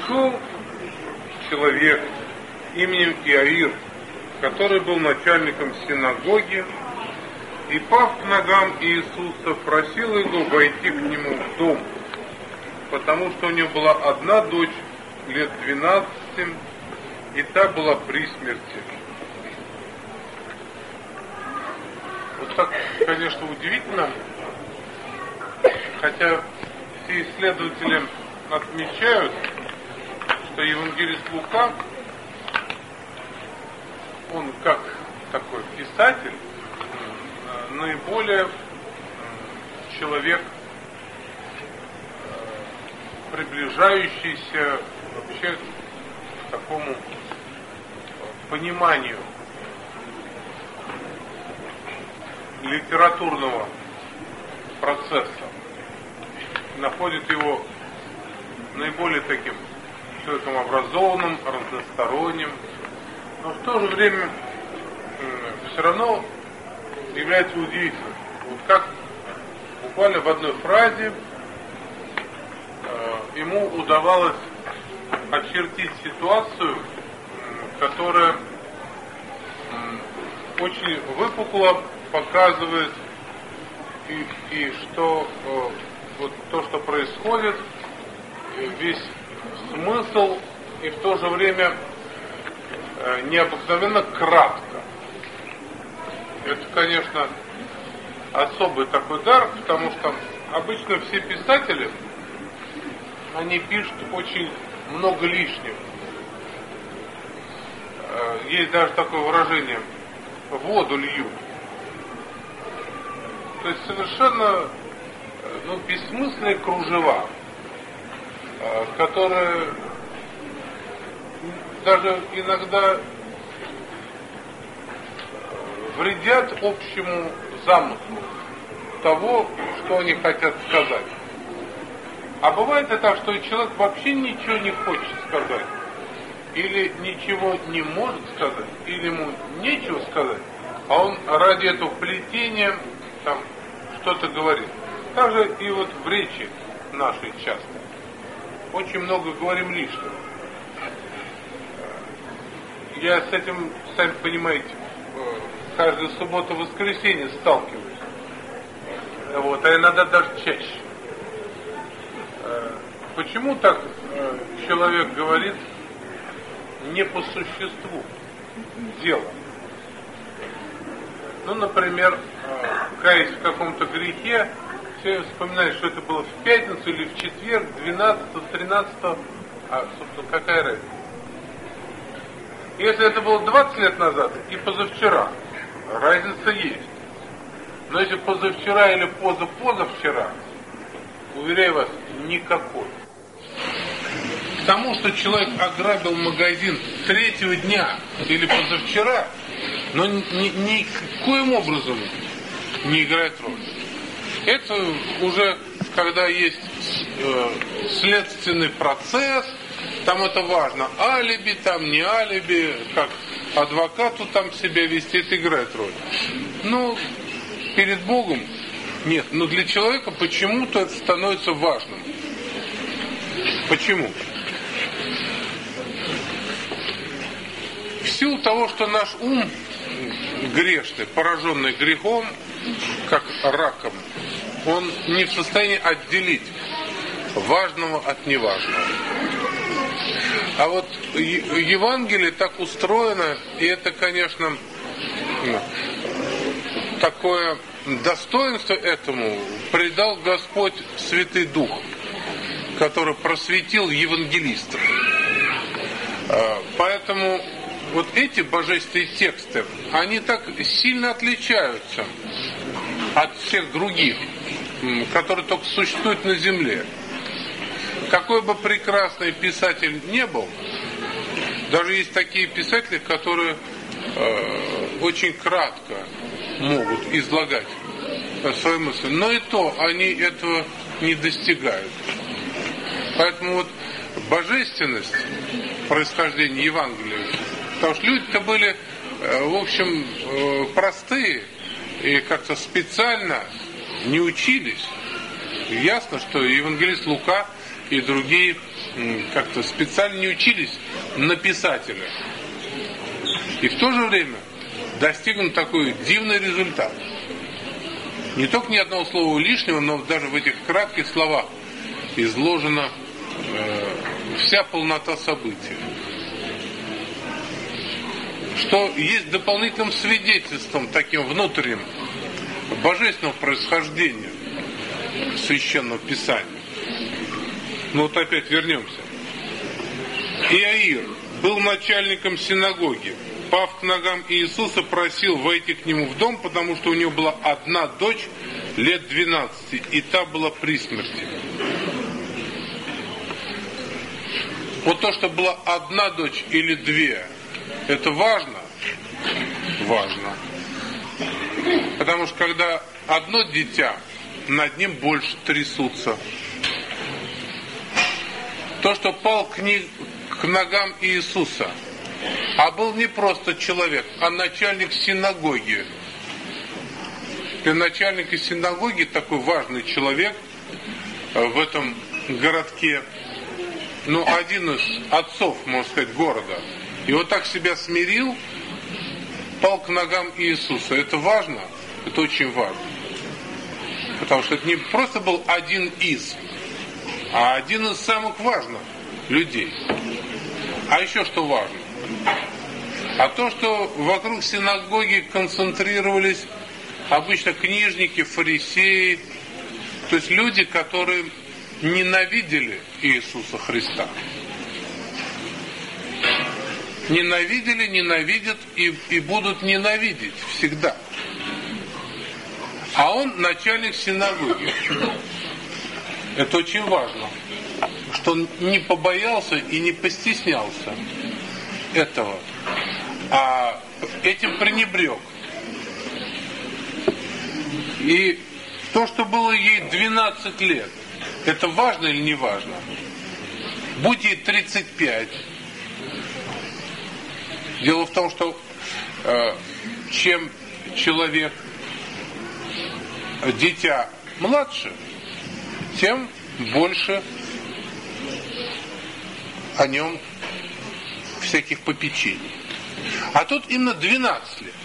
Шел человек именем Иаир, который был начальником синагоги, и, пав к ногам Иисуса, просил его войти к нему в дом, потому что у него была одна дочь, лет 12, и та была при смерти. Вот так, конечно, удивительно, хотя все исследователи отмечают, что евангелист Лука, он как такой писатель, наиболее человек, приближающийся вообще к такому пониманию литературного процесса, находит его наиболее таким человеком образованным, разносторонним, но в то же время все равно является удивительным. Вот как буквально в одной фразе ему удавалось очертить ситуацию, которая очень выпукло показывает и что вот то, что происходит, весь смысл, и в то же время необыкновенно кратко. Это, конечно, особый такой дар, потому что обычно все писатели, они пишут очень много лишнего. Есть даже такое выражение: воду льют. То есть совершенно бессмысленные кружева, которые даже иногда вредят общему замыслу того, что они хотят сказать. А бывает и так, что человек вообще ничего не хочет сказать, или ничего не может сказать, или ему нечего сказать, а он ради этого плетения там что-то говорит. Также и вот в речи нашей часто. Очень много говорим лишнего. Я с этим, сами понимаете, каждую субботу-воскресенье сталкиваюсь. Вот, а иногда даже чаще. Почему так человек говорит не по существу дела? Например, каясь в каком-то грехе, все вспоминают, что это было в пятницу или в четверг, 12-го, 13-го, собственно, какая разница? Если это было 20 лет назад и позавчера, разница есть. Но если позавчера или позапозавчера, уверяю вас, никакой. К тому, что человек ограбил магазин 3-го дня или позавчера, но никоим образом не играет роль. Это уже, когда есть следственный процесс, там это важно. Алиби, там не алиби, как адвокату там себя вести, это играет роль. Перед Богом нет. Но для человека почему-то это становится важным. Почему? В силу того, что наш ум грешный, пораженный грехом, как раком, он не в состоянии отделить важного от неважного. А вот Евангелие так устроено, и это, конечно, такое достоинство этому придал Господь Святый Дух, который просветил евангелистов. Поэтому вот эти божественные тексты, они так сильно отличаются от всех других, которые только существуют на земле. Какой бы прекрасный писатель не был, даже есть такие писатели, которые очень кратко могут излагать свои мысли, но и то они этого не достигают. Поэтому вот божественность происхождения Евангелия, потому что люди-то были, в общем, простые и как-то специально не учились. Ясно, что евангелист Лука и другие как-то специально не учились на писателя. И в то же время достигнут такой дивный результат. Не только ни одного слова лишнего, но даже в этих кратких словах изложена вся полнота событий. Что есть дополнительным свидетельством, таким внутренним, божественного происхождения Священного Писания. Ну вот опять вернемся. Иаир был начальником синагоги. Пав к ногам Иисуса, просил войти к нему в дом, потому что у него была одна дочь лет 12, и та была при смерти. Вот то, что была одна дочь или две, это важно? Важно. Потому что когда одно дитя, над ним больше трясутся. То, что пал к ногам Иисуса, а был не просто человек, а начальник синагоги. Для начальника синагоги такой важный человек в этом городке, ну, один из отцов, можно сказать, города. И вот так себя смирил, пал к ногам Иисуса. Это важно? Это очень важно. Потому что это не просто был один из, а один из самых важных людей. А еще что важно? А то, что вокруг синагоги концентрировались обычно книжники, фарисеи, то есть люди, которые ненавидели Иисуса Христа. Ненавидели, ненавидят и будут ненавидеть всегда. А он начальник синагоги. Это очень важно, что он не побоялся и не постеснялся этого, а этим пренебрег. И то, что было ей 12 лет, это важно или не важно? Будь ей 35. Дело в том, что чем человек, дитя младше, тем больше о нем всяких попечений. А тут именно 12 лет.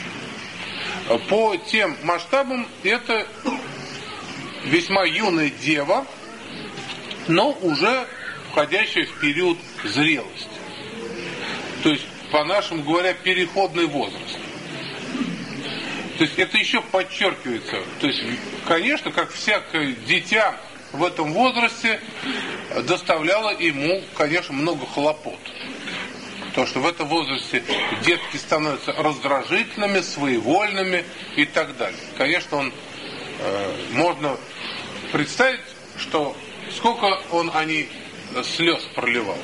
По тем масштабам это весьма юная дева, но уже входящая в период зрелости. То есть, по-нашему говоря, переходный возраст. То есть это еще подчеркивается. То есть, конечно, как всякое дитя в этом возрасте доставляло ему, конечно, много хлопот. Потому что в этом возрасте детки становятся раздражительными, своевольными и так далее. Конечно, можно представить, что сколько они слез проливал.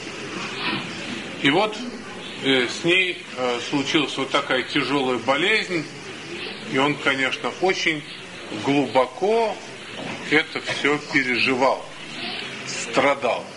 И вот с ней случилась вот такая тяжелая болезнь, и он, конечно, очень глубоко это все переживал, страдал.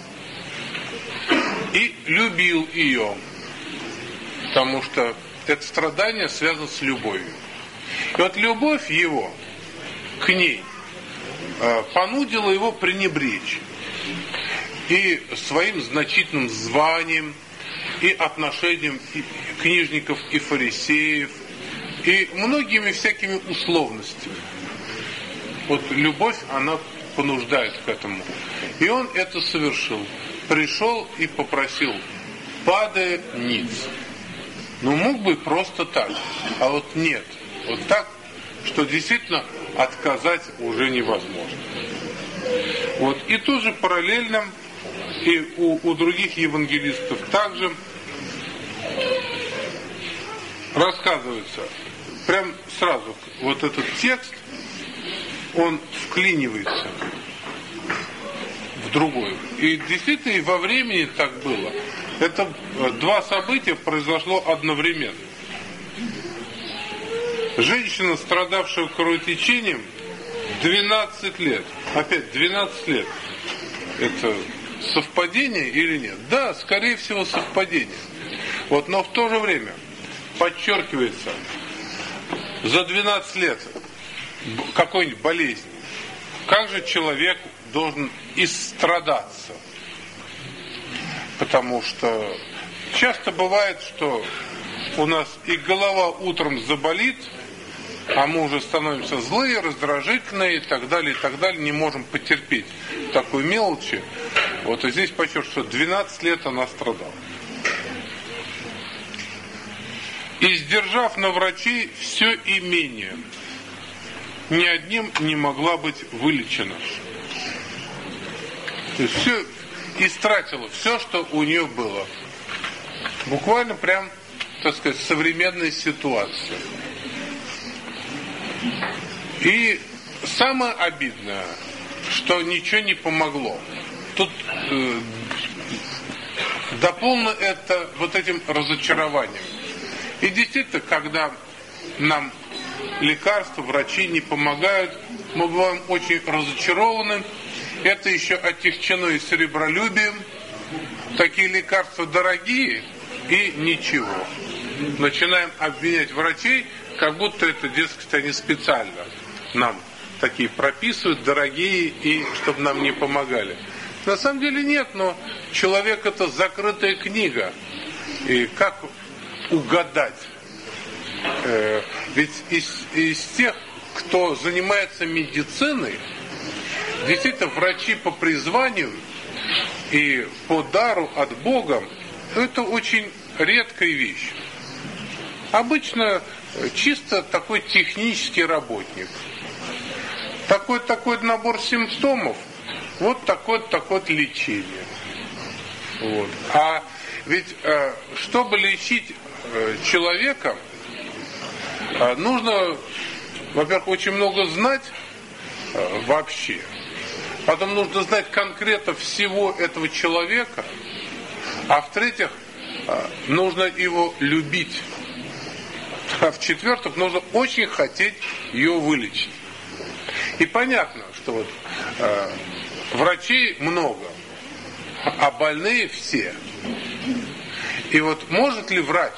И любил ее, потому что это страдание связано с любовью. И вот любовь его к ней понудила его пренебречь и своим значительным званием, и отношением книжников и фарисеев, и многими всякими условностями. Вот любовь, она понуждает к этому. И он это совершил. Пришел и попросил, падая ниц. Ну, мог бы просто так, а вот нет. Вот так, что действительно отказать уже невозможно. Вот. И тут же параллельно, и у других евангелистов также рассказывается, прям сразу, вот этот текст, он вклинивается в другой. И действительно и во времени так было. Это два события произошло одновременно. Женщина, страдавшая кровотечением, 12 лет. Опять 12 лет. Это совпадение или нет? Да, скорее всего совпадение. Вот, но в то же время подчеркивается, за 12 лет какой-нибудь болезни как же человек должен истрадаться? Потому что часто бывает, что у нас и голова утром заболит, а мы уже становимся злые, раздражительные и так далее, не можем потерпеть такой мелочи. Вот и здесь подчеркиваю, что 12 лет она страдала. И сдержав на врачей все имение, ни одним не могла быть вылечена. То есть все истратила, все, что у нее было. Буквально прям, так сказать, современная ситуация. И самое обидное, что ничего не помогло. Тут дополнено это вот этим разочарованием. И действительно, когда нам лекарства, врачи не помогают, мы бываем очень разочарованы. Это еще отягчено и серебролюбием. Такие лекарства дорогие и ничего. Начинаем обвинять врачей, как будто это, дескать, они специально нам такие прописывают, дорогие, и чтобы нам не помогали. На самом деле нет, но человек это закрытая книга. И как угадать? Ведь из тех, кто занимается медициной, действительно врачи по призванию и по дару от Бога, это очень редкая вещь. Обычно чисто такой технический работник. Такой набор симптомов, вот такое лечение. Вот. А ведь, чтобы лечить человека, нужно, во-первых, очень много знать вообще. Потом нужно знать конкретно всего этого человека. А в-третьих, нужно его любить. А в-четвертых, нужно очень хотеть ее вылечить. И понятно, что вот врачей много, а больные все. И вот может ли врач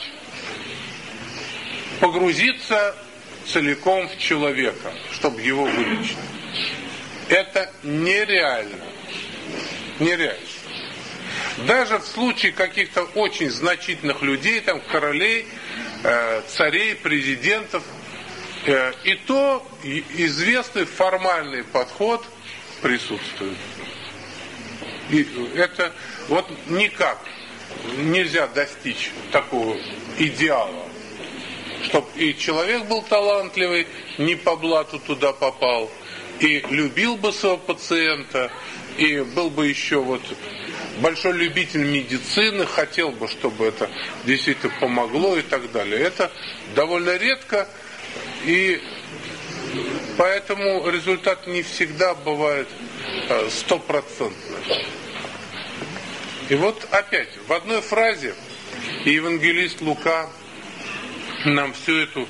погрузиться целиком в человека, чтобы его вылечить? Это нереально. Нереально. Даже в случае каких-то очень значительных людей, там королей, царей, президентов, и то известный формальный подход присутствует. И это вот никак нельзя достичь такого идеала, чтобы и человек был талантливый, не по блату туда попал, и любил бы своего пациента, и был бы еще вот большой любитель медицины, хотел бы, чтобы это действительно помогло и так далее. Это довольно редко, и поэтому результат не всегда бывает стопроцентный. И вот опять, в одной фразе евангелист Лука нам всю эту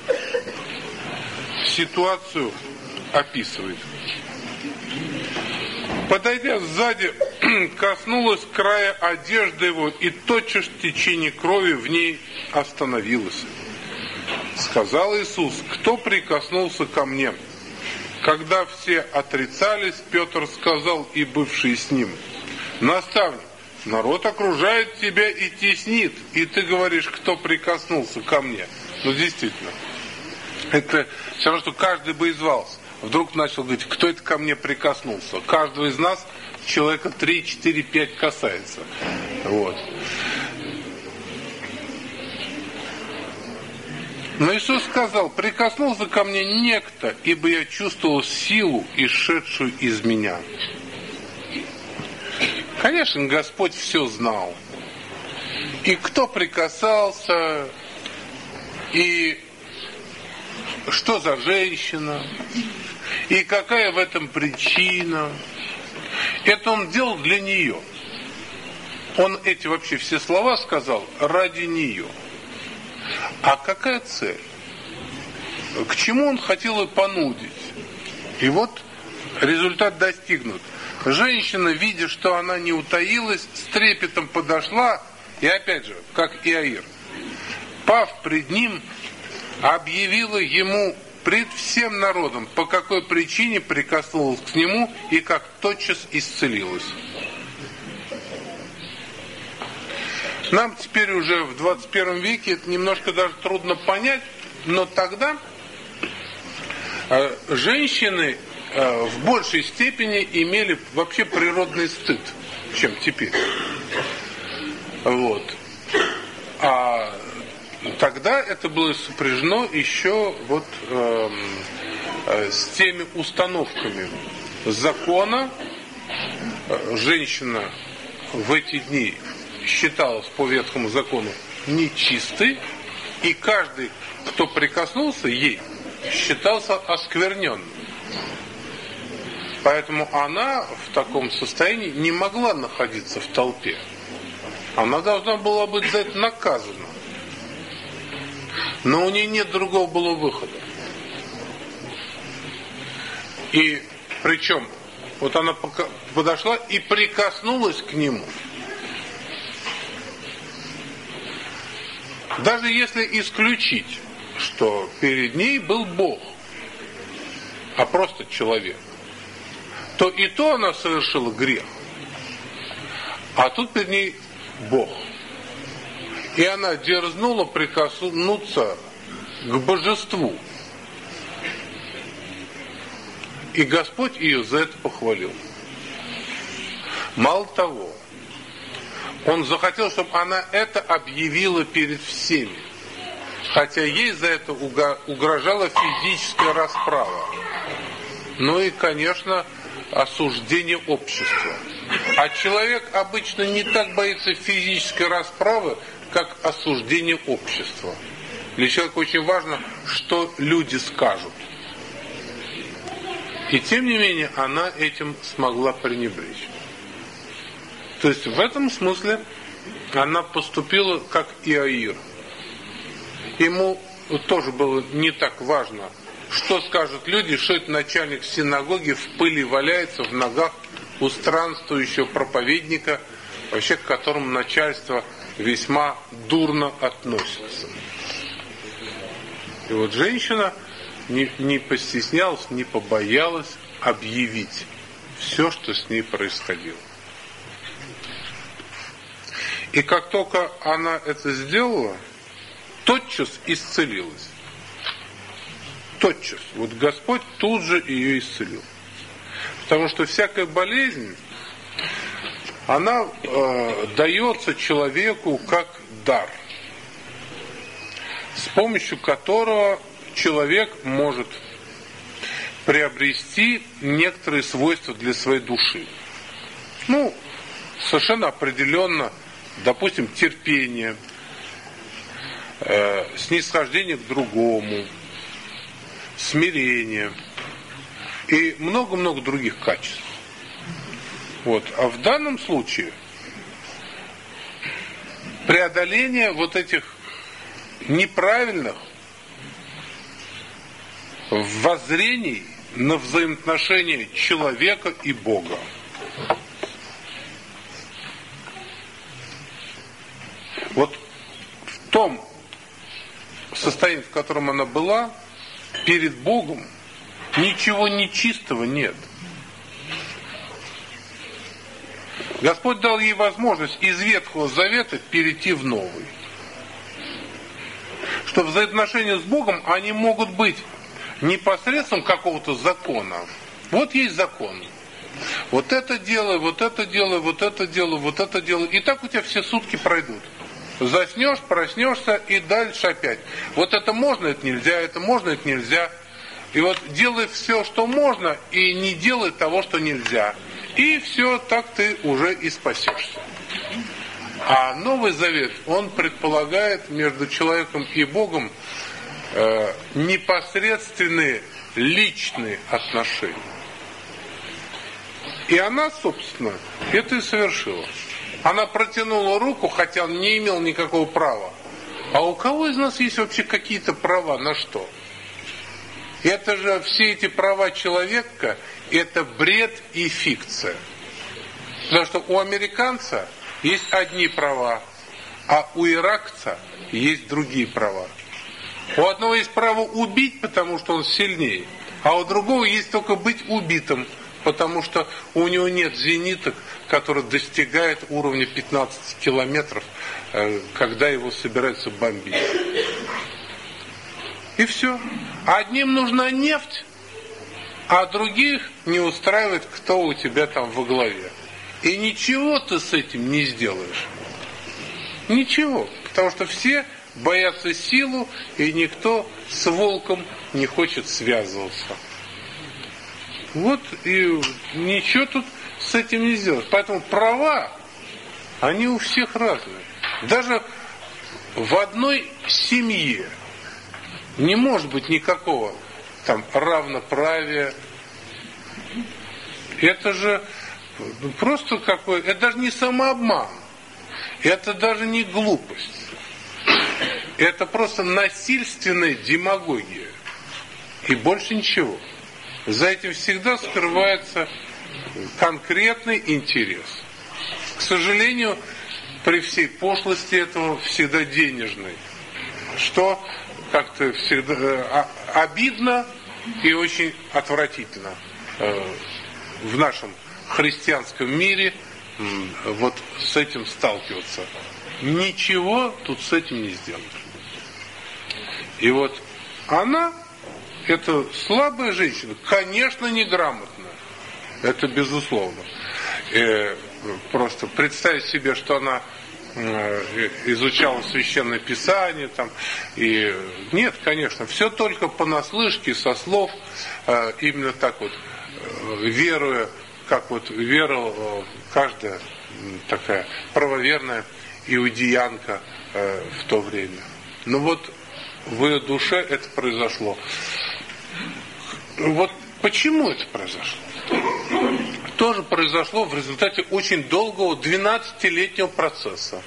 ситуацию описывает. Подойдя сзади, коснулась края одежды его, и тотчас течение крови в ней остановилось. Сказал Иисус: кто прикоснулся ко мне? Когда все отрицались, Петр сказал, и бывший с ним: наставник, народ окружает тебя и теснит, и ты говоришь, кто прикоснулся ко мне? Ну, действительно, это все равно, что каждый бы извался. Вдруг начал говорить, кто это ко мне прикоснулся? Каждого из нас человека 3, 4, 5 касается. Вот. Но Иисус сказал: прикоснулся ко мне некто, ибо я чувствовал силу, исшедшую из меня. Конечно, Господь все знал. И кто прикасался, и что за женщина, и какая в этом причина. Это Он делал для нее. Он эти вообще все слова сказал ради нее. А какая цель? К чему Он хотел ее понудить? И вот результат достигнут. Женщина, видя, что она не утаилась, с трепетом подошла, и опять же, как Иаир, пав пред ним, объявила ему пред всем народом, по какой причине прикоснулась к нему и как тотчас исцелилась. Нам теперь уже в 21 веке это немножко даже трудно понять, но тогда женщины в большей степени имели вообще природный стыд, чем теперь. Вот. А тогда это было сопряжено еще вот с теми установками закона. Женщина в эти дни считалась по Ветхому закону нечистой, и каждый, кто прикоснулся ей, считался оскверненным. Поэтому она в таком состоянии не могла находиться в толпе. Она должна была быть за это наказана. Но у нее нет другого было выхода. И причем, вот она подошла и прикоснулась к нему. Даже если исключить, что перед ней был Бог, а просто человек, то и то она совершила грех. А тут перед ней Бог. И она дерзнула прикоснуться к божеству. И Господь ее за это похвалил. Мало того, Он захотел, чтобы она это объявила перед всеми. Хотя ей за это угрожала физическая расправа. Ну и, конечно, осуждение общества. А человек обычно не так боится физической расправы, как осуждение общества. Для человека очень важно, что люди скажут. И тем не менее, она этим смогла пренебречь. То есть в этом смысле она поступила как Иаир. Ему тоже было не так важно, что скажут люди, что это начальник синагоги в пыли валяется в ногах у странствующего проповедника, вообще к которому начальство весьма дурно относится. И вот женщина не постеснялась, не побоялась объявить все, что с ней происходило. И как только она это сделала, тотчас исцелилась. Тотчас. Вот Господь тут же ее исцелил. Потому что всякая болезнь, она дается человеку как дар, с помощью которого человек может приобрести некоторые свойства для своей души. Ну, совершенно определенно, допустим, терпение, снисхождение к другому, смирение и много-много других качеств. Вот. А в данном случае преодоление вот этих неправильных воззрений на взаимоотношения человека и Бога. Вот в том состоянии, в котором она была, перед Богом ничего нечистого нет. Господь дал ей возможность из Ветхого Завета перейти в Новый. Что взаимоотношения с Богом, они могут быть не посредством какого-то закона. Вот есть закон. Вот это делай, вот это делай, вот это делай, вот это делай. И так у тебя все сутки пройдут. Заснешь, проснешься и дальше опять. Вот это можно, это нельзя, это можно, это нельзя. И вот делай все, что можно, и не делай того, что нельзя. И все, так ты уже и спасешься. А Новый Завет, он предполагает между человеком и Богом непосредственные личные отношения. И она, собственно, это и совершила. Она протянула руку, хотя он не имел никакого права. А у кого из нас есть вообще какие-то права на что? Это же все эти права человека, это бред и фикция. Потому что у американца есть одни права, а у иракца есть другие права. У одного есть право убить, потому что он сильнее, а у другого есть только быть убитым, потому что у него нет зениток, который достигает уровня 15 километров, когда его собираются бомбить. И все. Одним нужна нефть, а других не устраивает, кто у тебя там во главе. И ничего ты с этим не сделаешь. Ничего. Потому что все боятся силу, и никто с волком не хочет связываться. Вот и ничего тут с этим не сделать. Поэтому права, они у всех разные. Даже в одной семье не может быть никакого там равноправия. Это же просто какой, это даже не самообман, это даже не глупость. Это просто насильственная демагогия. И больше ничего. За этим всегда скрывается конкретный интерес. К сожалению, при всей пошлости этого всегда денежный. Что как-то всегда обидно и очень отвратительно в нашем христианском мире вот с этим сталкиваться. Ничего тут с этим не сделаешь. И вот она, эта слабая женщина, конечно, неграмотная. Это безусловно. Просто представить себе, что она изучала Священное Писание там, и нет, конечно, все только понаслышке, со слов, именно так вот, веруя, как вот веровала каждая такая правоверная иудеянка в то время. Но вот в ее душе это произошло. Вот почему это произошло? Тоже произошло в результате очень долгого 12-летнего процесса.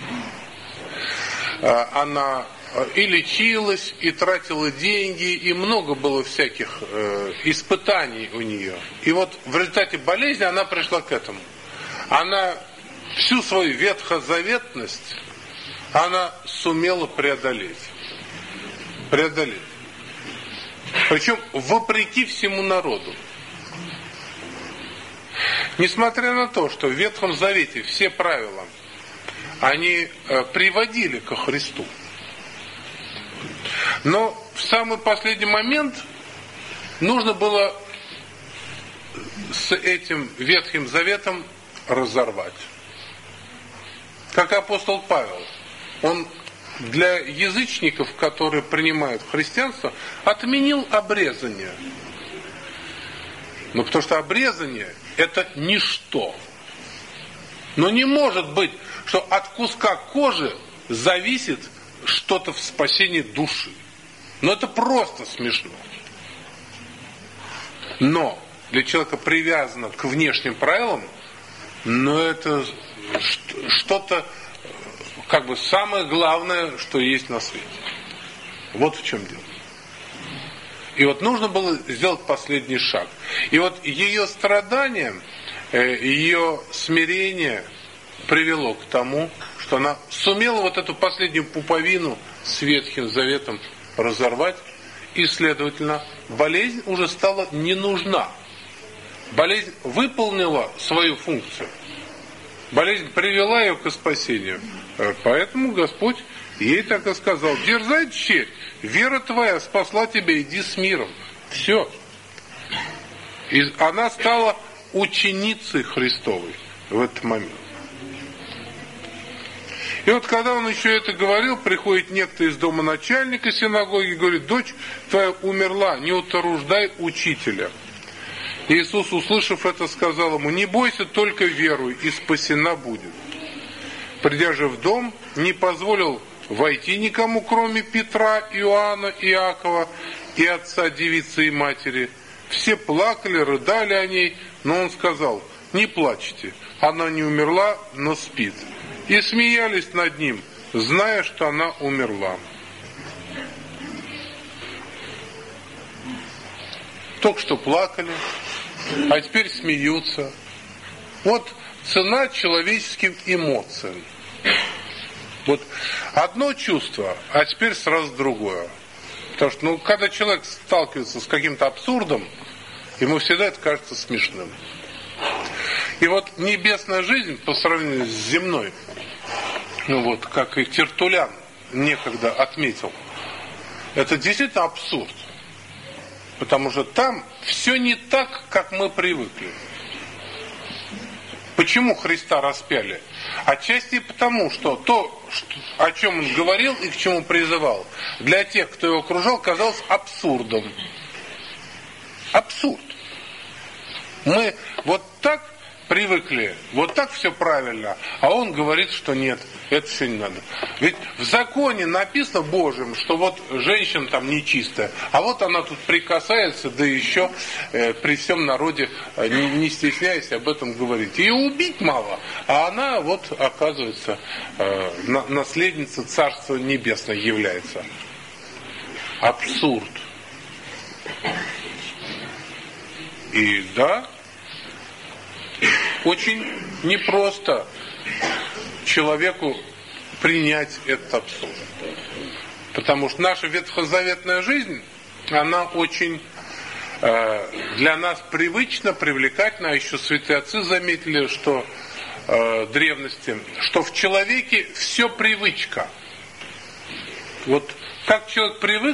Она и лечилась, и тратила деньги, и много было всяких испытаний у нее. И вот в результате болезни она пришла к этому. Она всю свою ветхозаветность она сумела преодолеть. Причем вопреки всему народу. Несмотря на то, что в Ветхом Завете все правила, они приводили ко Христу. Но в самый последний момент нужно было с этим Ветхим Заветом разорвать. Как апостол Павел, он для язычников, которые принимают христианство, отменил обрезание. Ну, потому что обрезание – это ничто. Но не может быть, что от куска кожи зависит что-то в спасении души. Но это просто смешно. Но для человека привязано к внешним правилам, но это что-то, как бы самое главное, что есть на свете. Вот в чем дело. И вот нужно было сделать последний шаг. И вот ее страдание, ее смирение привело к тому, что она сумела вот эту последнюю пуповину с Ветхим Заветом разорвать, и, следовательно, болезнь уже стала не нужна. Болезнь выполнила свою функцию. Болезнь привела ее к спасению. Поэтому Господь ей так и сказал: дерзай, черь, вера твоя спасла тебя, иди с миром. Все. И она стала ученицей Христовой в этот момент. И вот когда он еще это говорил, приходит некто из дома начальника синагоги и говорит: дочь твоя умерла, не утруждай учителя. Иисус, услышав это, сказал ему: не бойся, только веруй, и спасена будет. Придя же в дом, не позволил войти никому, кроме Петра, Иоанна, Иакова и отца девицы и матери. Все плакали, рыдали о ней, но он сказал: не плачьте, она не умерла, но спит. И смеялись над ним, зная, что она умерла. Только что плакали, а теперь смеются. Вот цена человеческим эмоциям. Вот одно чувство, а теперь сразу другое. Потому что, когда человек сталкивается с каким-то абсурдом, ему всегда это кажется смешным. И вот небесная жизнь по сравнению с земной, как и Тертуллян некогда отметил, это действительно абсурд. Потому что там все не так, как мы привыкли. Почему Христа распяли? Отчасти потому, что то, о чем он говорил и к чему призывал, для тех, кто его окружал, казалось абсурдом. Абсурд. Мы вот так привыкли, вот так все правильно, а он говорит, что нет, это все не надо. Ведь в законе написано Божьим, что вот женщина там нечистая, а вот она тут прикасается, да еще при всем народе, не стесняясь об этом говорить. Ее убить мало, а она вот, оказывается, наследница Царства Небесного является. Абсурд. И да, очень непросто человеку принять этот абсурд. Потому что наша ветхозаветная жизнь, она очень для нас привычна, привлекательна. А еще святые отцы заметили, что древности, что в человеке все привычка. Вот как человек привык,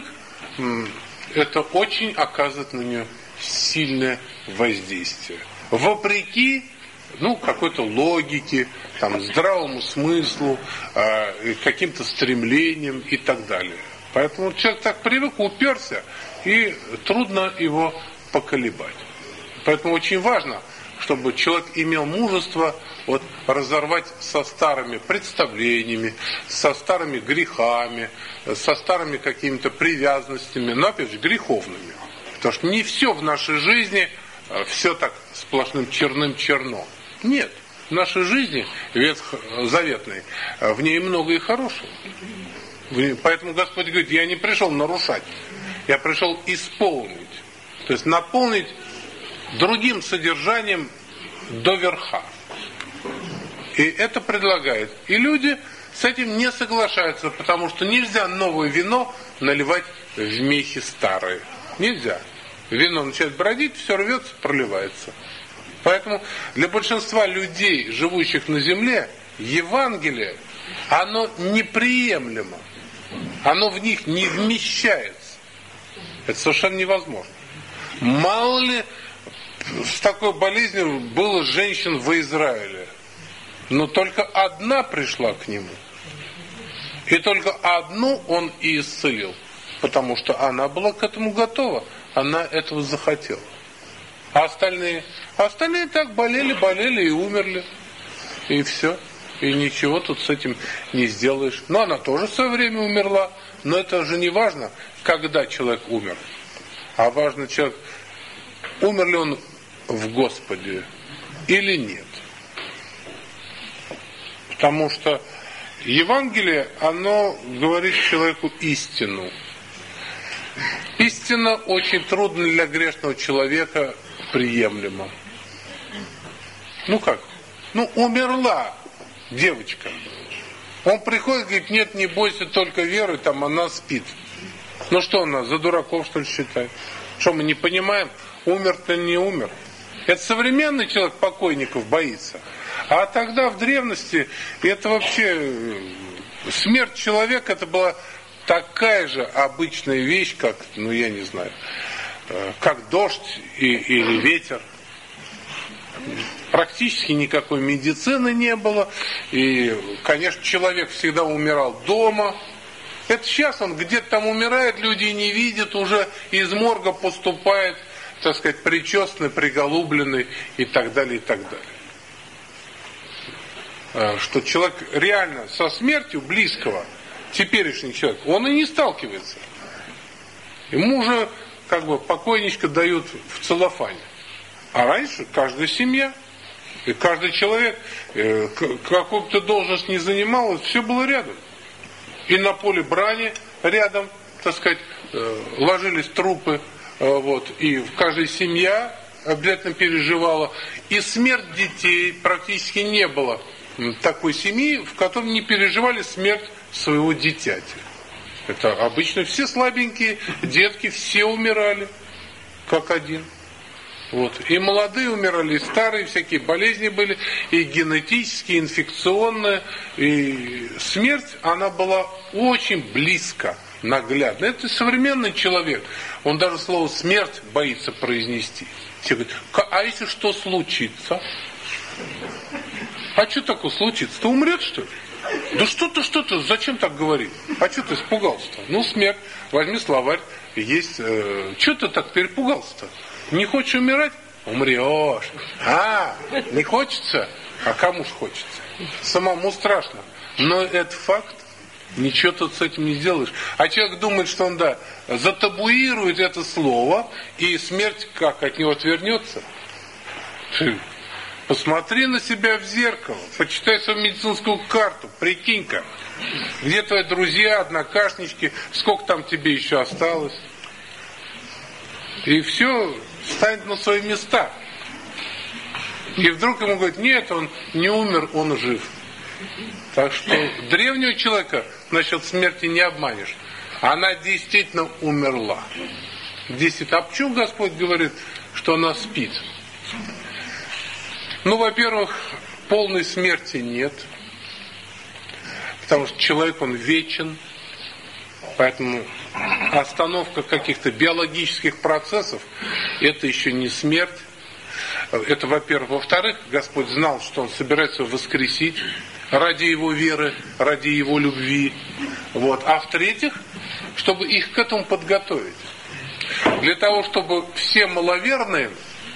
это очень оказывает на него сильное воздействие. Вопреки какой-то логике, здравому смыслу, каким-то стремлениям и так далее. Поэтому человек так привык, уперся, и трудно его поколебать. Поэтому очень важно, чтобы человек имел мужество разорвать со старыми представлениями, со старыми грехами, со старыми какими-то привязанностями, но опять же греховными. Потому что не все в нашей жизни все так сплошным черным-черно. Нет, в нашей жизни ветхозаветной, в ней много и хорошего. Поэтому Господь говорит, я не пришел нарушать, я пришел исполнить. То есть наполнить другим содержанием до верха. И это предлагает. И люди с этим не соглашаются, потому что нельзя новое вино наливать в мехи старые. Нельзя. Вино начинает бродить, все рвется, проливается. Поэтому для большинства людей, живущих на земле, Евангелие, оно неприемлемо. Оно в них не вмещается. Это совершенно невозможно. Мало ли с такой болезнью было женщин в Израиле. Но только одна пришла к нему. И только одну он и исцелил. Потому что она была к этому готова. Она этого захотела. А остальные так болели и умерли. И все. И ничего тут с этим не сделаешь. Но она тоже в свое время умерла. Но это же не важно, когда человек умер. А важно, человек, умер ли он в Господе или нет. Потому что Евангелие, оно говорит человеку истину. Истина очень трудна для грешного человека приемлема. Как? Умерла девочка. Он приходит и говорит, нет, не бойся, только веруй, она спит. Что она, за дураков, что ли, считает? Что, мы не понимаем? Умер-то не умер. Это современный человек покойников боится. А тогда, в древности, это вообще... Смерть человека, это была такая же обычная вещь, как, я не знаю, как дождь или ветер. Практически никакой медицины не было. И, конечно, человек всегда умирал дома. Это сейчас он где-то там умирает, люди не видят, уже из морга поступает, так сказать, причесанный, приголубленный и так далее, и так далее. Что человек реально со смертью близкого, теперешний человек, он и не сталкивается. Ему уже покойничка дают в целлофане. А раньше каждая семья, и каждый человек, какую бы ты должность ни занимал, все было рядом. И на поле брани рядом, так сказать, ложились трупы, и каждая семья обязательно переживала. И смерть детей практически не было такой семьи, в которой не переживали смерть своего дитяти. Это обычно все слабенькие детки, все умирали, как один. Вот. И молодые умирали, и старые, всякие болезни были, и генетические, и инфекционные. И смерть, она была очень близко, наглядно. Это современный человек. Он даже слово «смерть» боится произнести. Все говорят, а если что случится? А что такое случится-то? Умрет, что ли? Да что ты, зачем так говорить? А что ты испугался-то? Ну, смерть, возьми словарь, есть. Что ты так перепугался-то? Не хочешь умирать? Умрешь. Не хочется? А кому ж хочется? Самому страшно. Но это факт. Ничего тут с этим не сделаешь. А человек думает, что он, затабуирует это слово, и смерть как, от него отвернется? Посмотри на себя в зеркало, почитай свою медицинскую карту, прикинь-ка, где твои друзья, однокашнички, сколько там тебе еще осталось. И все станет на свои места. И вдруг ему говорят, нет, он не умер, он жив. Так что древнего человека насчет смерти не обманешь. Она действительно умерла. А почему Господь говорит, что она спит? Ну, во-первых, полной смерти нет. Потому что человек, он вечен. Поэтому остановка каких-то биологических процессов – это еще не смерть. Это, во-первых. Во-вторых, Господь знал, что Он собирается воскресить ради Его веры, ради Его любви. Вот. А в-третьих, чтобы их к этому подготовить. Для того, чтобы все маловерные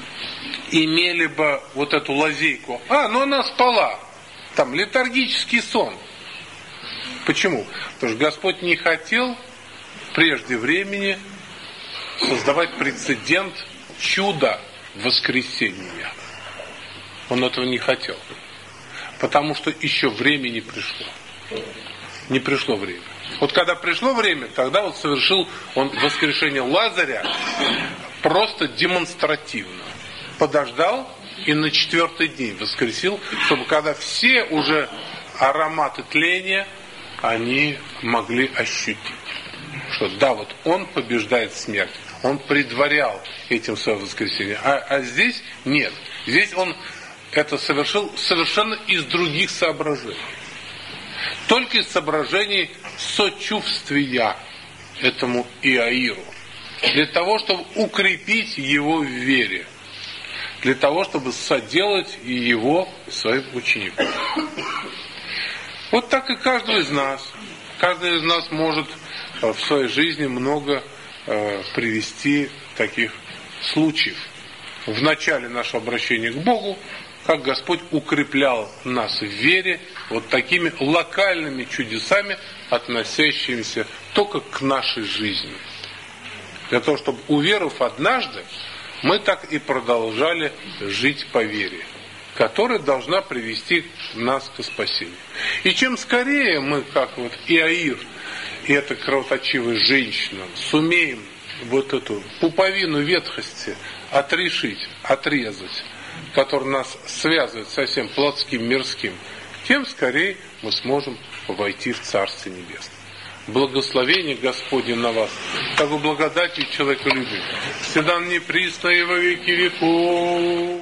имели бы вот эту лазейку. Ну она спала. Там летаргический сон. Почему? Потому что Господь не хотел прежде времени создавать прецедент чуда воскресения. Он этого не хотел. Потому что еще время не пришло. Не пришло время. Вот когда пришло время, тогда вот совершил он воскрешение Лазаря просто демонстративно. Подождал и на 4-й день воскресил, чтобы когда все уже ароматы тления они могли ощутить, что вот он побеждает смерть. Он предварял этим свое воскресение. А здесь нет. Здесь он это совершил совершенно из других соображений. Только из соображений сочувствия этому Иаиру. Для того, чтобы укрепить его в вере. Для того, чтобы соделать его своим учеником. Вот так и каждый из нас. Каждый из нас может в своей жизни много привести таких случаев. В начале нашего обращения к Богу, как Господь укреплял нас в вере вот такими локальными чудесами, относящимися только к нашей жизни. Для того, чтобы, уверовав однажды, мы так и продолжали жить по вере, которая должна привести нас к спасению. И чем скорее мы, как вот Иаир, и эта кровоточивая женщина, сумеем вот эту пуповину ветхости отрешить, отрезать, которая нас связывает со всем плотским, мирским, тем скорее мы сможем войти в Царствие Небесное. Благословение Господне на вас, как бы благодатью человеколюбия, всегда неприсно и во веки веков.